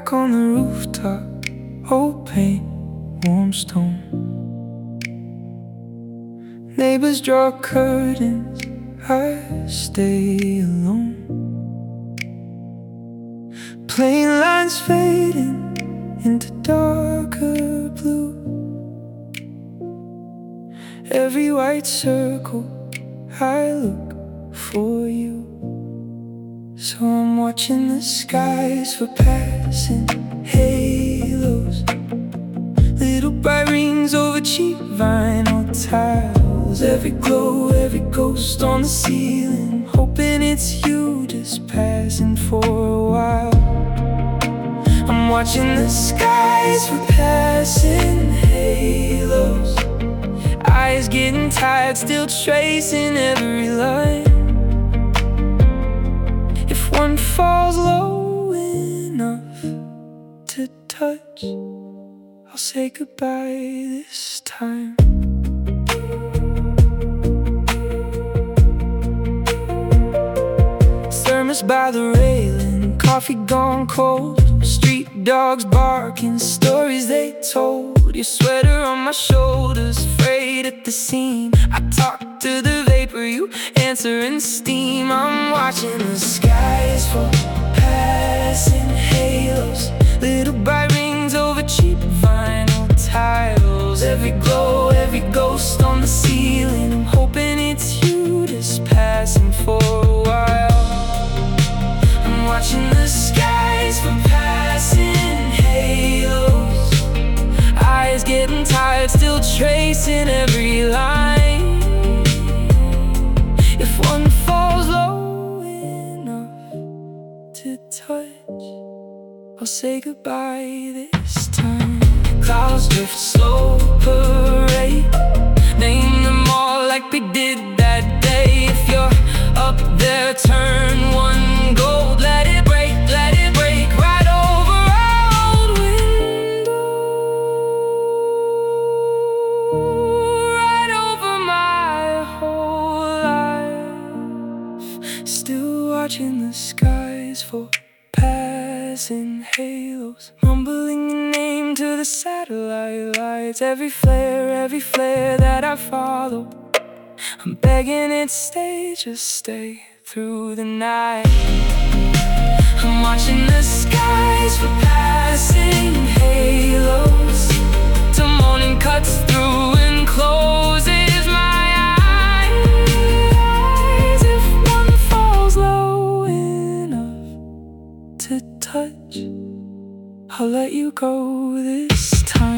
back on the rooftop, old paint, warm stone. Neighbors draw curtains, I stay alone. Plane lines fading into darker blue. Every white circle, I look for you. So I'm watching the skies for passing halos, little bright rings over cheap vinyl tiles. Every glow, every ghost on the ceiling, hoping it's you just passing for a while. I'm watching the skies for passing halos, eyes getting tired, still tracing every line. If one falls low enough to touch, I'll say goodbye this time. Thermos by the railing, coffee gone cold, street dogs barking, stories they told. Your sweater on my shoulders, frayed at the seam. I talk to the vapor, you answer in steam. I'm watching the skies fall, passing halos, little bright rings over cheap vinyl tiles. Every glow, every ghost on the ceiling, I'm hoping it's you just passing for a while. I'm watching the skies for passing halos, eyes getting tired, still tracing every line. If one falls low enough to touch, I'll say goodbye this time. Clouds drift slow, parade, name them all like we did that day. If you're up there, turn one gold, let it break right over our old window, right over my whole life. Still watching the skies for passing halos, mumbling your name to the satellite lights. Every flare that I follow, I'm begging it stay, just stay through the night. I'm watching the skies for passing halos, till morning cuts through and closes my eyes. If one falls low enough to touch, I'll let you go this time.